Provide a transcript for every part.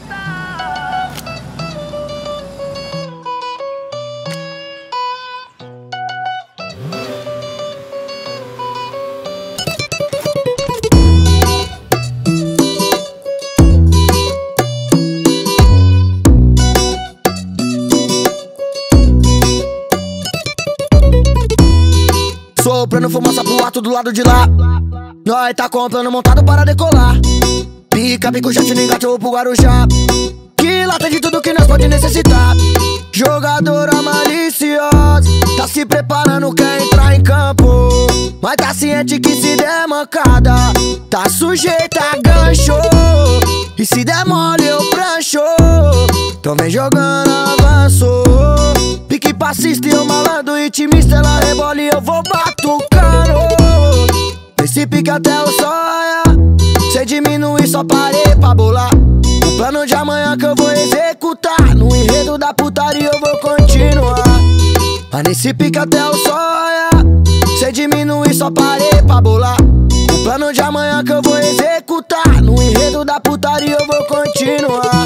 Soprando fumaça pro alto do lado de lá. Nós tá comprando montado para decolar. Pica, pico, jet, engate pro Guarujá. Que lá tem de tudo que nós pode necessitar. Jogadora maliciosa, tá se preparando, quer entrar em campo. Mas tá ciente que se der mancada, tá sujeita a gancho. E se der mole eu prancho. Então vem jogando avanço. Pique passista e eu malandro, intimista, ela rebola e eu vou batucando. Esse pique até o sonha. Cê diminui, só parei pra bolar. O plano de amanhã que eu vou executar. No enredo da putaria eu vou continuar. Mas nesse pique até o sonha. Cê diminui, só parei pra bolar. O plano de amanhã que eu vou executar. No enredo da putaria eu vou continuar.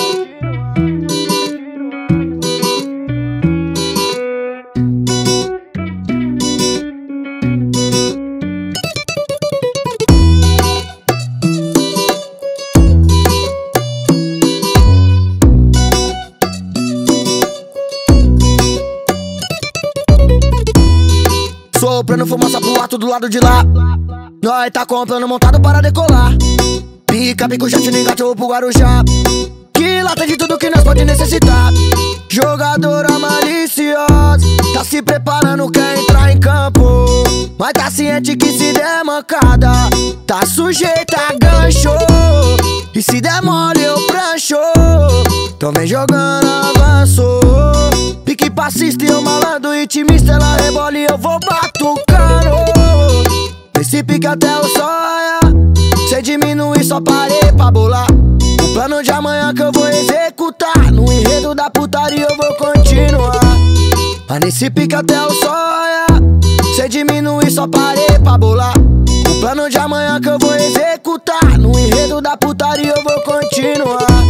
Soprando fumaça pro alto do lado de lá. Nós tá comprando montado para decolar. Pica, pico, jet, engate pro Guarujá. Que lá tem de tudo que nós pode necessitar. Jogadora maliciosa, tá se preparando, quer entrar em campo. Mas tá ciente que se der mancada, tá sujeita a gancho. E se der mole eu prancho. Então vem jogando avanço. Pique passista e eu malandro, intimista, ela rebola e eu vou batucando. Esse pique até o sonha. Cê diminui, só parei pra bolar. O plano de amanhã que eu vou executar. No enredo da putaria eu vou continuar. Mas nesse pique até o sonha. Cê diminui, só parei pra bolar. O plano de amanhã que eu vou executar. No enredo da putaria eu vou continuar.